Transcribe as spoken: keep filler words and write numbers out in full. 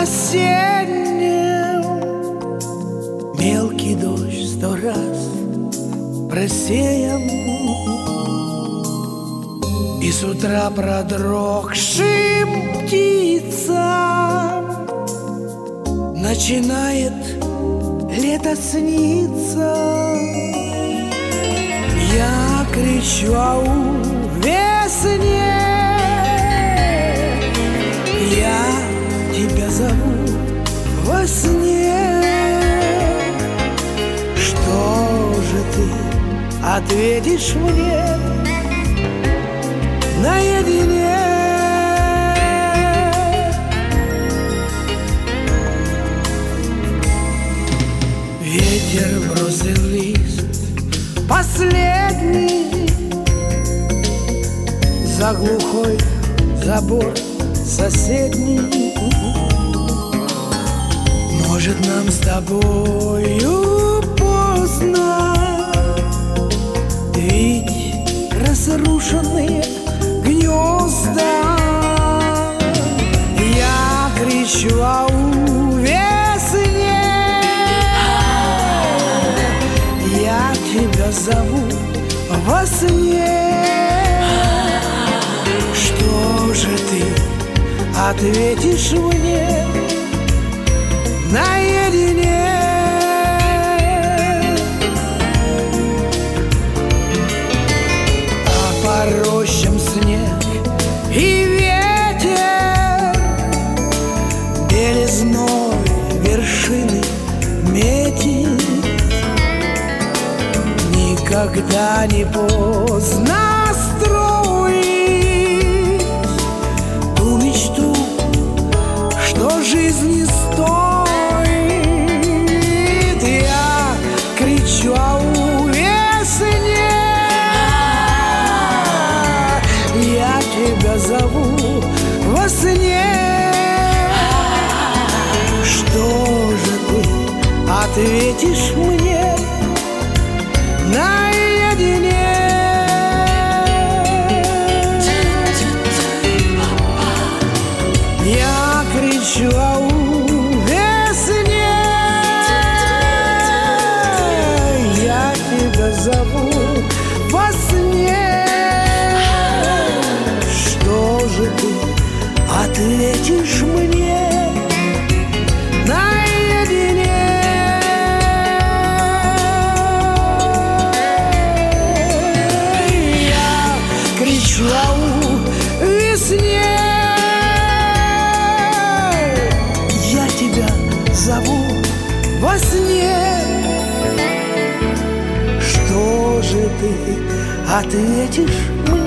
осеннем. Мелкий дождь сто раз просеян, и с утра продрогшим птицам начинает лето снится. Я кричу: ау, весне, я тебя зову во сне. Что же ты ответишь мне наедине? Ветер бросил лист последний за глухой забор соседний. Может, нам с тобою поздно, ведь разрушенные гнезда. Я кричу: ау, весне, я тебя зову во сне. Что же ты ответишь мне наедине? А по рощам снег и ветер белизной вершины метит. Никогда не поздно строить ту мечту, что жизни стоит. Я кричу: ау, весне, я тебя зову во сне. Что же ты ответишь мне наедине? Я кричу: ау, весне, я тебя зову во сне. Что же ты ответишь мне наедине? Кричу: ау, весне, я тебя зову во сне. Что же ты ответишь мне